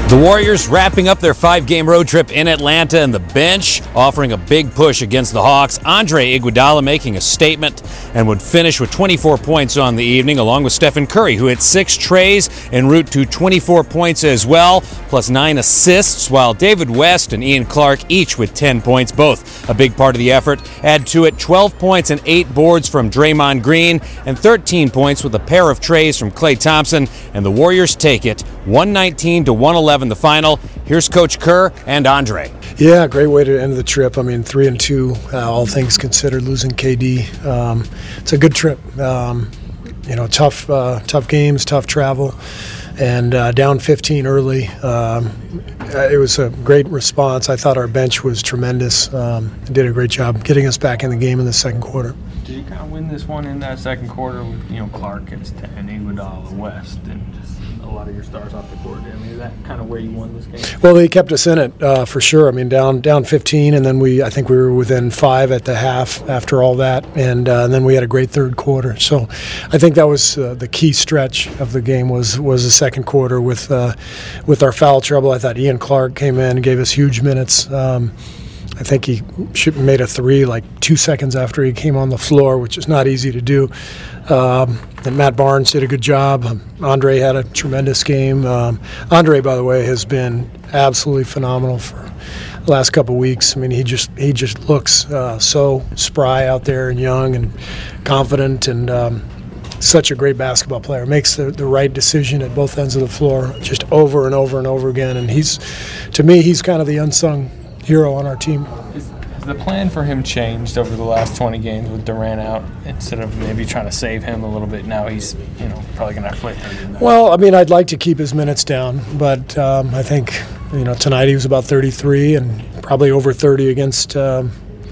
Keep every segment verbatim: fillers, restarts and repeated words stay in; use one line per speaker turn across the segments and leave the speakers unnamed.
The Warriors wrapping up their five-game road trip in Atlanta, and the bench offering a big push against the Hawks. Andre Iguodala making a statement and would finish with twenty-four points on the evening, along with Stephen Curry, who hit six trays en route to twenty-four points as well, plus nine assists, while David West and Ian Clark each with ten points, both a big part of the effort. Add to it twelve points and eight boards from Draymond Green, and thirteen points with a pair of trays from Klay Thompson, and the Warriors take it one nineteen to one eleven the final. Here's Coach Kerr and Andre.
Yeah, great way to end the trip. I mean, three and two, uh, all things considered, losing K D. Um, it's a good trip. Um, you know, tough, uh, tough games, tough travel, and uh, down fifteen early. Um, it was a great response. I thought our bench was tremendous. Um, did a great job getting us back in the game in the second quarter.
Did you kind of win this one in that second quarter with, you know, Clark gets ten, Iguodala, West, and just a lot of your stars off the court? I mean, is that kind of where you won this game?
Well, they kept us in it uh, for sure. I mean, down down fifteen, and then we I think we were within five at the half after all that, and, uh, and then we had a great third quarter. So, I think that was uh, the key stretch of the game was was the second quarter with uh, with our foul trouble. I thought Ian Clark came in and gave us huge minutes. Um, I think he made a three like two seconds after he came on the floor, which is not easy to do. Um, and Matt Barnes did a good job. Um, Andre had a tremendous game. Um, Andre, by the way, has been absolutely phenomenal for the last couple of weeks. I mean, he just he just looks uh, so spry out there and young and confident, and um, such a great basketball player. Makes the, the right decision at both ends of the floor just over and over and over again. And he's, to me, he's kind of the unsung hero on our team.
Has the plan for him changed over the last twenty games with Durant out? Instead of maybe trying to save him a little bit, now he's, you know, probably going to have to play thirty.
Well, I mean, I'd like to keep his minutes down, but um, I think, you know, tonight he was about thirty-three and probably over thirty against um,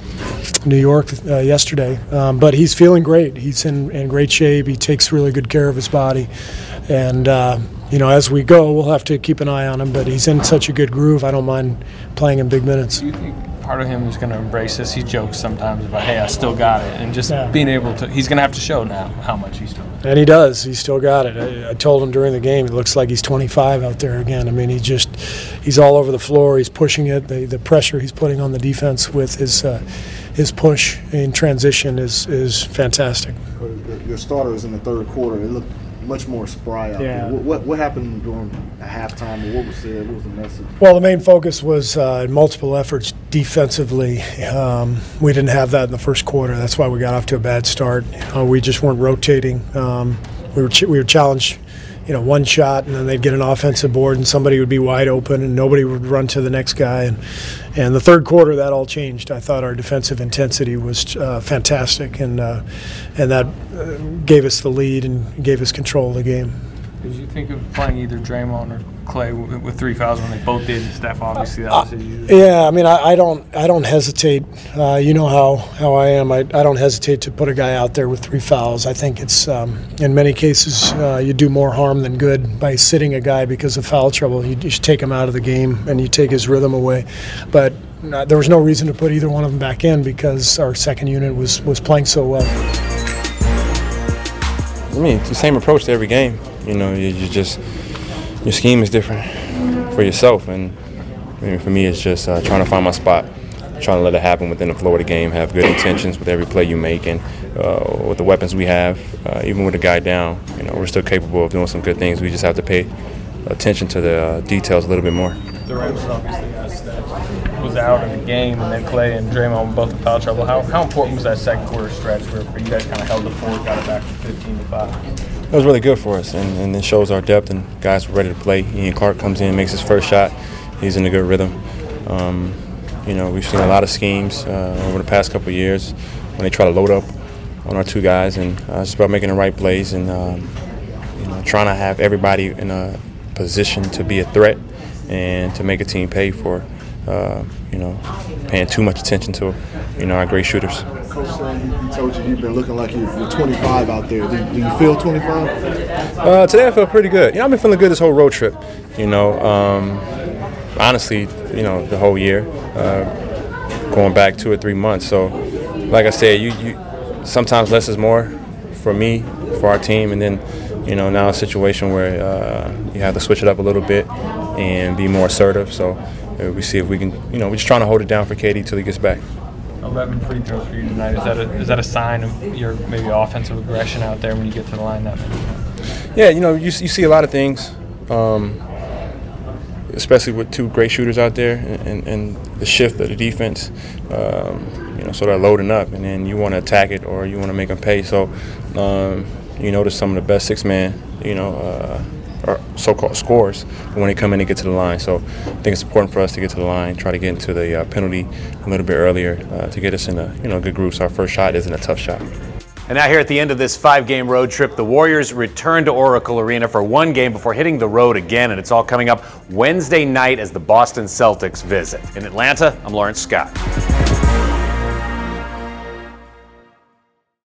New York uh, yesterday. Um, but he's feeling great. He's in, in great shape. He takes really good care of his body. And, uh, you know, as we go, we'll have to keep an eye on him, but he's in such a good groove, I don't mind playing in big minutes.
Do you think part of him is going to embrace this? He jokes sometimes about, hey, I still got it, and just yeah. being able to – he's going to have to show now how much he's still got.
And he does. He's still got it. I, I told him during the game, it looks like he's twenty-five out there again. I mean, he just – he's all over the floor. He's pushing it. The, the pressure he's putting on the defense with his uh, his push in transition is, is fantastic.
Your starters in the third quarter, they looked – much more spry out
yeah.
there. What, what what happened during a halftime, or what was said? What was the message?
Well, the main focus was uh, multiple efforts defensively. Um, we didn't have that in the first quarter. That's why we got off to a bad start. You know, we just weren't rotating. Um, we were ch- we were challenged, you know, one shot, and then they'd get an offensive board, and somebody would be wide open, and nobody would run to the next guy. And and the third quarter, that all changed. I thought our defensive intensity was uh, fantastic, and uh, and that uh, gave us the lead and gave us control of the game.
Did you think of playing either Draymond or Klay with, with three fouls when they both did? And Steph, obviously, that was his.
Yeah, I mean, I, I don't, I don't hesitate. Uh, you know how, how I am. I, I don't hesitate to put a guy out there with three fouls. I think it's, um, in many cases, uh, you do more harm than good by sitting a guy because of foul trouble. You just take him out of the game and you take his rhythm away. But uh, there was no reason to put either one of them back in because our second unit was was playing so well.
I mean, it's the same approach to every game. You know, you, you just your scheme is different for yourself, and I mean, for me, it's just uh, trying to find my spot, trying to let it happen within the flow of the game, have good intentions with every play you make, and uh, with the weapons we have, uh, even with a guy down, you know, we're still capable of doing some good things. We just have to pay attention to the uh, details a little bit more.
Durant was obviously us that was out of the game, and then Klay and Draymond both in foul trouble. How how important was that second quarter stretch where, where you guys kind of held the fort, got it back from fifteen to five?
It was really good for us, and, and it shows our depth, and guys were ready to play. Ian Clark comes in, makes his first shot. He's in a good rhythm. Um, you know, we've seen a lot of schemes uh, over the past couple of years when they try to load up on our two guys, and uh, it's about making the right plays and um, you know, trying to have everybody in a position to be a threat and to make a team pay for, uh, you know, paying too much attention to, you know, our great shooters.
Coach said he told you you've been looking like you're twenty-five out there. Do, do you feel twenty-five?
Uh, today I feel pretty good. You know, I've been feeling good this whole road trip. You know, um, honestly, you know, the whole year, uh, going back two or three months. So, like I said, you, you sometimes less is more for me, for our team, and then, you know, now a situation where uh, you have to switch it up a little bit. and be more assertive. So uh, we see if we can, you know, we're just trying to hold it down for K D till he gets back.
eleven free throws for you tonight. Is that a, is that a sign of your maybe offensive aggression out there when you get to the line that many times?
Yeah, you know, you, you see a lot of things, um, especially with two great shooters out there, and, and, and the shift of the defense. Um, you know, so they're loading up, and then you want to attack it or you want to make them pay. So um, you notice some of the best six-man, you know, uh, or so-called scorers when they come in and get to the line. So I think it's important for us to get to the line, try to get into the uh, penalty a little bit earlier uh, to get us in a you know good group. So our first shot isn't a tough shot.
And now here at the end of this five-game road trip, the Warriors return to Oracle Arena for one game before hitting the road again, and it's all coming up Wednesday night as the Boston Celtics visit. In Atlanta, I'm Lawrence Scott.